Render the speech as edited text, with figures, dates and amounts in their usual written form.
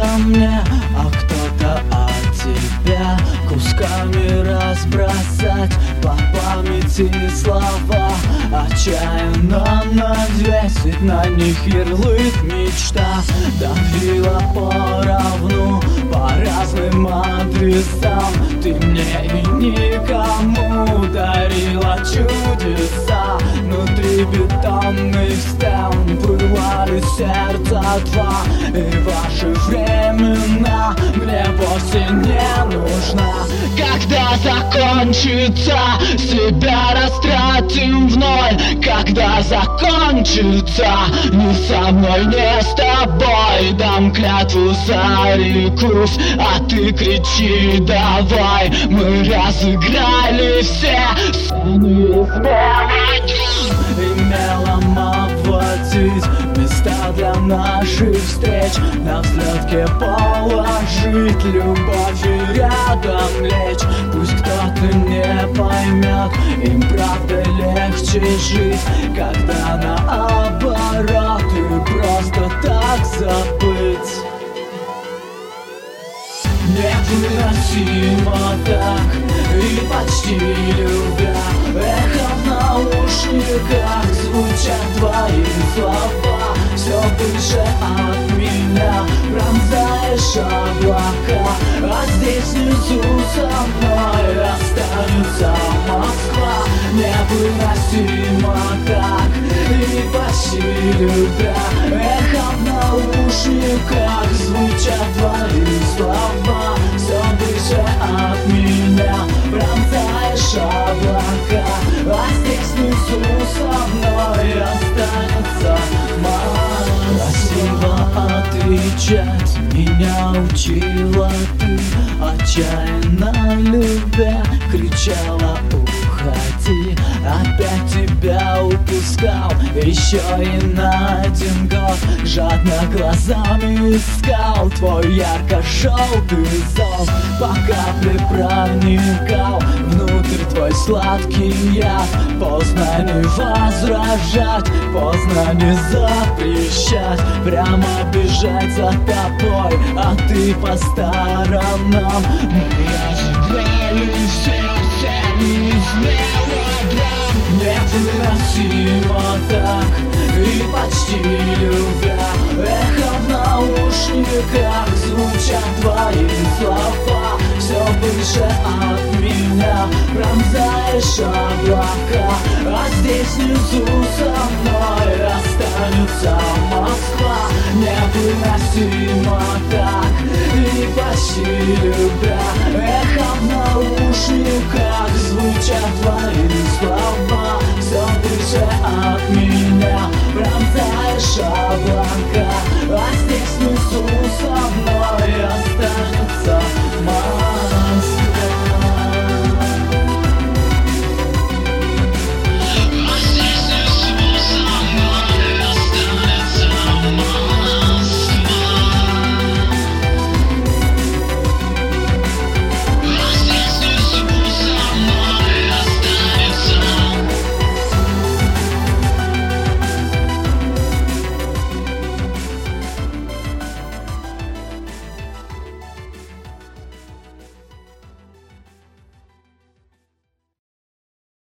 мне, а кто-то от тебя кусками разбросать по памяти слова. Отчаянно надвесить на них ярлык мечта. Давила поровну по разным адресам. Ты мне и никому дарила чудеса. Внутри бетонных стен пылали сердца два. И ваши времена мне вовсе не нужна. Когда закончится, себя растратим в ноль. Когда закончится, ни со мной, ни с тобой. Дам клятву, зарекусь, а ты кричи давай. Мы разыграли все сцены и мелом обводить места для наших встреч. На взлетке положить любовью рядом лечь. Пусть кто-то не поймет, им правда легче жить, когда наоборот и просто так забыть. Невыносимо так и почти любя, эхо в наушниках звучат твои слова. Все выше от меня пронзаешь облака, а здесь внизу со мной останется Москва. Невыносимо так и почти любя, эхо в наушниках звучат твои слова. Все выше от меня пронзаешь облака, а здесь внизу со мной останется Москва. Красиво отвечать меня учила ты, отчаянно любя, кричала уходи. Опять тебя упускал, еще и на один год. Жадно глазами искал твой ярко-желтый зов. По капле проникал внутрь твой сладкий яд. Поздно не возражать, поздно не запрещать, прямо бежать за тобой, а ты по сторонам. Мы разыграли все сцены из мелодрам. Невыносимо так и почти любя, эхо в наушниках звучат твои слова. Все выше от меня пронзаешь облака, а здесь внизу со мной останется Москва. Невыносимо так и почти любя, эхо в наушниках звучат твои слова. Все выше от меня пронзаешь облака, а здесь внизу со мной